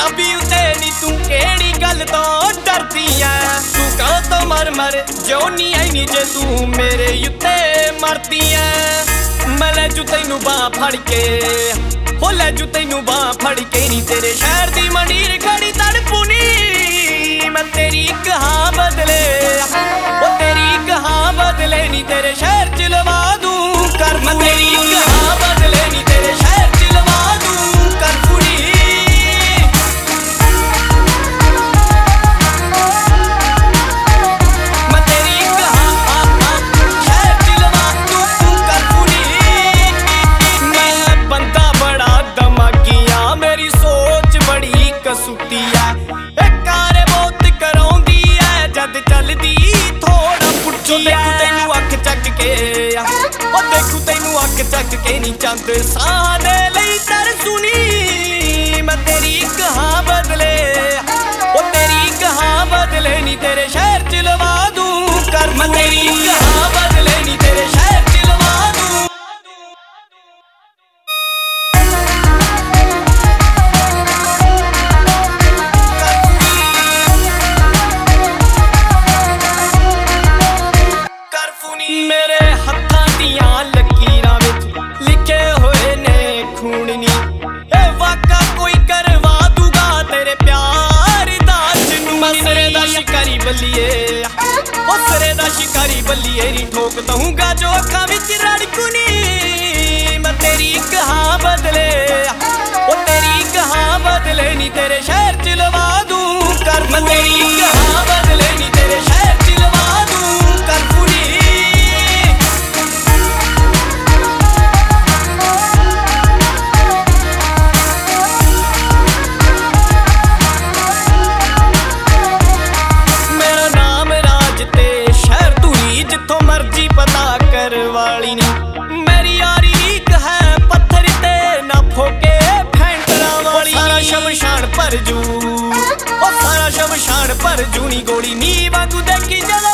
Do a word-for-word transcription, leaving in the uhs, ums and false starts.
ਪੰਜਾਬੀ ਉਤੇ ਨੀ ਤੂੰ ਕਿਹੜੀ ਗੱਲ ਤੋਂ ਡਰਦੀ ਐ ਤੂੰ ਕਾਹ ਤੋਂ ਮਰ ਮਰ ਜਿਉਣੀ ਐ ਨੀ ਜੇ ਤੂੰ ਮੇਰੇ ਉੱਤੇ ਮਰਦੀ ਐ ਮੈਂ ਲੈ ਜੂ ਤੈਨੂੰ ਬਾਹ ਫੜ ਕੇ ਹੋ ਲੈ ਜੂ ਤੈਨੂੰ ਬਾਹ ਫੜ ਕੇ ਨੀ ਤੇਰੇ ਸ਼ਹਿਰ ਦੀ ਮੰਡੀਰ ਖੜੀ ਤੜਪੂ ਨੀ ਮੈਂ ਤੇਰੀ ਇੱਕ ਹਾਂ ਬਦਲੇ ਉਹ ਤੇਰੀ ਇੱਕ ਹਾਂ ਬਦਲੇ ਨੀ ਤੇਰੇ ਸ਼ਹਿਰ ਚ ਲਵਾ ਦੂੰ ਕਰ ਮੈਂ ਤੇਰੀ ਇੱਕ ਹਾਂ ਬਦਲੇ ਨੀ ਤੇਰੇ ਸ਼ਹਿਰ ਚ ਲਵਾ ਦੂੰ ਕਰ ਕੁੜੀ ਮੈਂ ਤੇਰੀ ਇੱਕ ਹਾਂ ਹਾਂ ਸ਼ਹਿਰ ਚ ਲਵਾ ਦੂੰ ਕਰ ਕੁੜੀ ਮੈਂ ਬੰਦਾ ਬੜਾ ਦਿਮਾਗੀਆ ਮੇਰੀ ਸੋਚ ਬੜੀ ਕਸੂਤੀ ਐ ਇਹ ਕਾਰ ਬਹੁਤ ਕਰਾਉਂਦੀ ਐ ਜਦ ਚੱਲਦੀ ਥੋੜਾ ਪੁੱਛੋ ਦੇਖੂ ਤੈਨੂੰ ਅੱਖ ਚੱਕ ਕੇ ਉਹ ਦੇਖੂ ਤੈਨੂੰ ਅੱਖ ਚੱਕ ਕੇ ਨੀ ਚੰਦ ਸਾਹ ਦੇ ਲਈ ਤਰਸੂਨੀ ਮੈਂ ਤੇਰੀ ਇੱਕ ਹਾਂ ਬਦਲੇ ਉਹ ਤੇਰੀ ਇੱਕ ਹਾਂ ਬਦਲੇ ਨੀ ਤੇਰੇ ਸ਼ਹਿਰ ਚ ਲਵਾ ਦੂੰ ਕਰ ਮੈਂ ਤੇਰੀ ਇੱਕ ਹਾਂ ਬਦਲੇ ਨੀ ਤੇਰੇ ਸ਼ਹਿਰ ਚ ਲਵਾ ਦੂੰ ਮੇਰੇ ਹੱਥਾਂ ਦੀਆਂ ਲਕੀਰਾਂ ਵਿੱਚ ਲਿਖੇ ਹੋਏ ਨੇ ਖੂਨ ਨੀ ਇਹ ਵਾਕਾ ਕੋਈ ਕਰਵਾ ਦੂਗਾ ਤੇਰੇ ਪਿਆਰ ਦਾ ਜਨੂਨ ਸਿਰੇ ਦਾ ਸ਼ਿਕਾਰੀ ਬੱਲੀਏ ਉਹ ਸਿਰੇ ਦਾ ਸ਼ਿਕਾਰੀ ਬੱਲੀਏ ਨੀ ਠੋਕ ਦਊਂਗਾ ਜੋ ਅੱਖਾਂ ਵਿੱਚ ਰੜਕੂਨੀ ਮੈਂ ਤੇਰੀ ਇੱਕ ਹਾਂ ਬਦਲੇ ਉਹ ਤੇਰੀ ਇੱਕ ਹਾਂ ਬਦਲੇ ਨੀ ਤੇਰੇ ਸ਼ਹਿਰ ਚ ਲਵਾ ਦੂੰ ਕਰ ਮੈਂ ਤੇਰੀ ਇੱਕ ਹਾਂ ਬਦਲੇ ਨੀ ਤੇਰੇ ਸ਼ਹਿਰ ਚ ਲਵਾ ਦੂੰ ਕਰ ਕੁੜੀ ਜਿੱਥੋਂ ਮਰਜੀ ਪਤਾ ਕਰਵਾਲੀ ਨੀ ਮੇਰੀ ਯਾਰੀ ਲੀਕ ਹੈ ਪੱਥਰ ਤੇ ਨਾ ਫੋਕੇ ਫੈਂਟਰਾਂ ਵਾਲੀ ਸਾਰਾ ਸ਼ਮਸ਼ਾਨ ਭਰ ਜੂ ਉਹ ਸਾਰਾ ਸ਼ਮਸ਼ਾਨ ਭਰ ਜੂ ਨੀ ਗੋਲੀ ਨੀ ਵਾਂਗੂ ਦੇਖੀ ਜਲਾ